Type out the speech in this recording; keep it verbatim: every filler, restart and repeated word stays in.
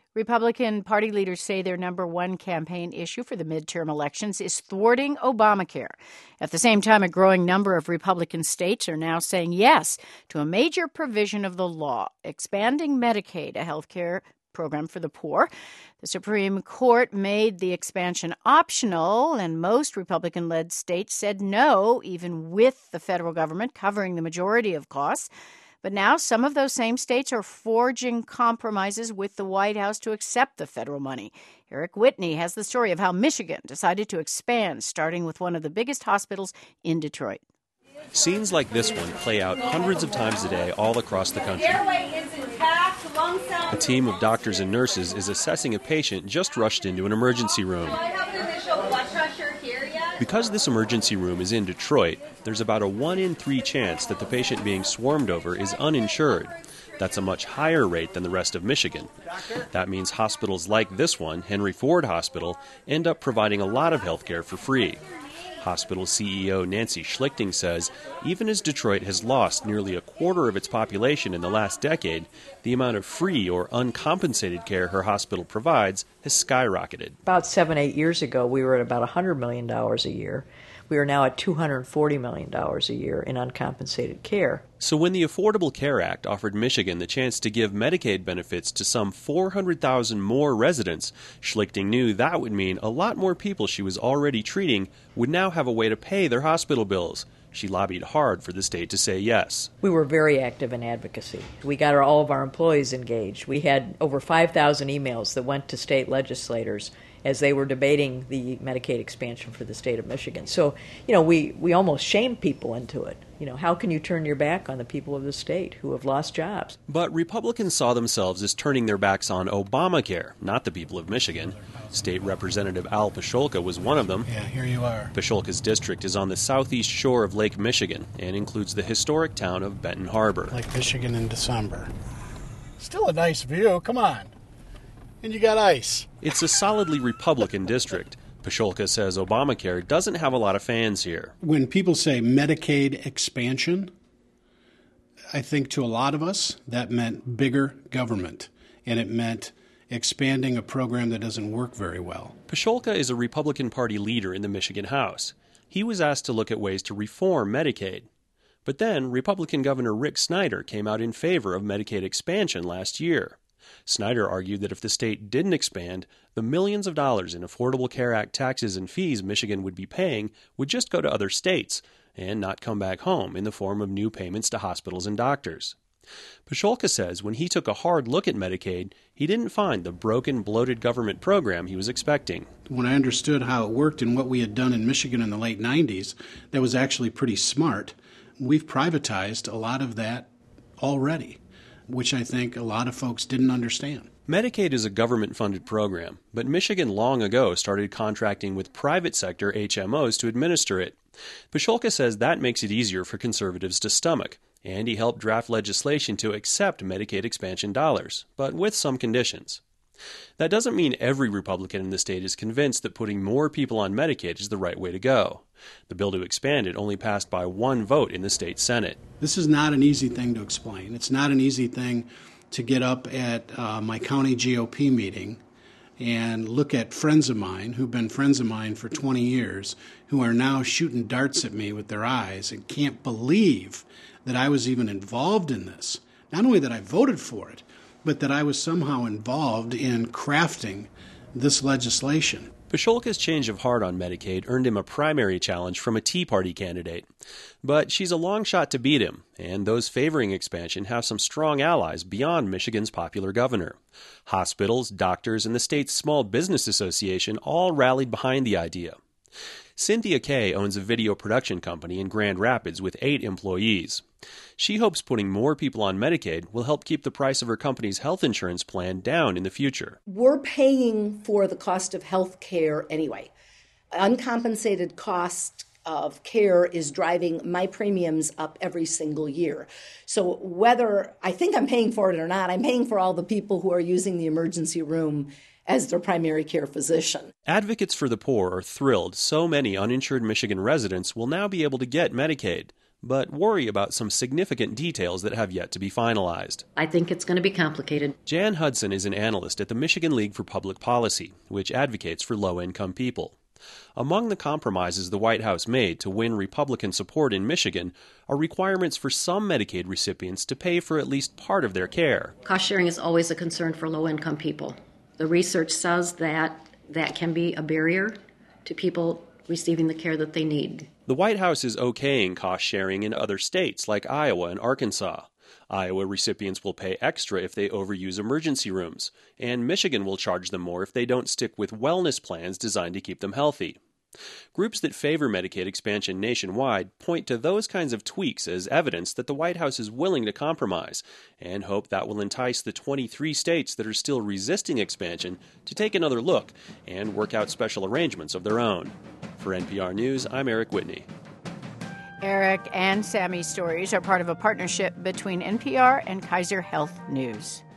Republican Party leaders say their number one campaign issue for the midterm elections is thwarting Obamacare. At the same time, a growing number of Republican states are now saying yes to a major provision of the law, expanding Medicaid, a health care program for the poor. The Supreme Court made the expansion optional, and most Republican-led states said no, even with the federal government covering the majority of costs. But now some of those same states are forging compromises with the White House to accept the federal money. Eric Whitney has the story of how Michigan decided to expand, starting with one of the biggest hospitals in Detroit. Scenes like this one play out hundreds of times a day all across the country. A team of doctors and nurses is assessing a patient just rushed into an emergency room. Because this emergency room is in Detroit, there's about a one in three chance that the patient being swarmed over is uninsured. That's a much higher rate than the rest of Michigan. That means hospitals like this one, Henry Ford Hospital, end up providing a lot of health care for free. Hospital C E O Nancy Schlichting says even as Detroit has lost nearly a quarter of its population in the last decade, the amount of free or uncompensated care her hospital provides has skyrocketed. About seven, eight years ago, we were at about one hundred million dollars a year. We are now at two hundred forty million dollars a year in uncompensated care. So when the Affordable Care Act offered Michigan the chance to give Medicaid benefits to some four hundred thousand more residents, Schlichting knew that would mean a lot more people she was already treating would now have a way to pay their hospital bills. She lobbied hard for the state to say yes. We were very active in advocacy. We got our, all of our employees engaged. We had over five thousand emails that went to state legislators as they were debating the Medicaid expansion for the state of Michigan. So, you know, we, we almost shamed people into it. You know, how can you turn your back on the people of the state who have lost jobs? But Republicans saw themselves as turning their backs on Obamacare, not the people of Michigan. State Representative Al Pasholka was one of them. Yeah, here you are. Pasholka's district is on the southeast shore of Lake Michigan and includes the historic town of Benton Harbor. Lake Michigan in December. Still a nice view, come on. And you got ice. It's a solidly Republican district. Pasholka says Obamacare doesn't have a lot of fans here. When people say Medicaid expansion, I think to a lot of us that meant bigger government, and it meant expanding a program that doesn't work very well. Pasholka is a Republican Party leader in the Michigan House. He was asked to look at ways to reform Medicaid. But then Republican Governor Rick Snyder came out in favor of Medicaid expansion last year. Snyder argued that if the state didn't expand, the millions of dollars in Affordable Care Act taxes and fees Michigan would be paying would just go to other states and not come back home in the form of new payments to hospitals and doctors. Pasholka says when he took a hard look at Medicaid, he didn't find the broken, bloated government program he was expecting. When I understood how it worked and what we had done in Michigan in the late nineties, that was actually pretty smart. We've privatized a lot of that already, which I think a lot of folks didn't understand. Medicaid is a government-funded program, but Michigan long ago started contracting with private sector H M Os to administer it. Pasholka says that makes it easier for conservatives to stomach, and he helped draft legislation to accept Medicaid expansion dollars, but with some conditions. That doesn't mean every Republican in the state is convinced that putting more people on Medicaid is the right way to go. The bill to expand it only passed by one vote in the state Senate. This is not an easy thing to explain. It's not an easy thing to get up at uh, my county G O P meeting and look at friends of mine who've been friends of mine for twenty years who are now shooting darts at me with their eyes and can't believe that I was even involved in this. Not only that I voted for it, but that I was somehow involved in crafting this legislation. Pasholka's change of heart on Medicaid earned him a primary challenge from a Tea Party candidate. But she's a long shot to beat him, and those favoring expansion have some strong allies beyond Michigan's popular governor. Hospitals, doctors, and the state's Small Business Association all rallied behind the idea. Cynthia Kay owns a video production company in Grand Rapids with eight employees. She hopes putting more people on Medicaid will help keep the price of her company's health insurance plan down in the future. We're paying for the cost of health care anyway. Uncompensated cost of care is driving my premiums up every single year. So whether I think I'm paying for it or not, I'm paying for all the people who are using the emergency room as their primary care physician. Advocates for the poor are thrilled so many uninsured Michigan residents will now be able to get Medicaid. but worry about some significant details that have yet to be finalized. I think it's going to be complicated. Jan Hudson is an analyst at the Michigan League for Public Policy, which advocates for low-income people. Among the compromises the White House made to win Republican support in Michigan are requirements for some Medicaid recipients to pay for at least part of their care. Cost sharing is always a concern for low-income people. The research says that that can be a barrier to people receiving the care that they need. The White House is okaying cost sharing in other states like Iowa and Arkansas. Iowa recipients will pay extra if they overuse emergency rooms, and Michigan will charge them more if they don't stick with wellness plans designed to keep them healthy. Groups that favor Medicaid expansion nationwide point to those kinds of tweaks as evidence that the White House is willing to compromise, and hope that will entice the twenty-three states that are still resisting expansion to take another look and work out special arrangements of their own. For N P R News, I'm Eric Whitney. Eric and Sammy's stories are part of a partnership between N P R and Kaiser Health News.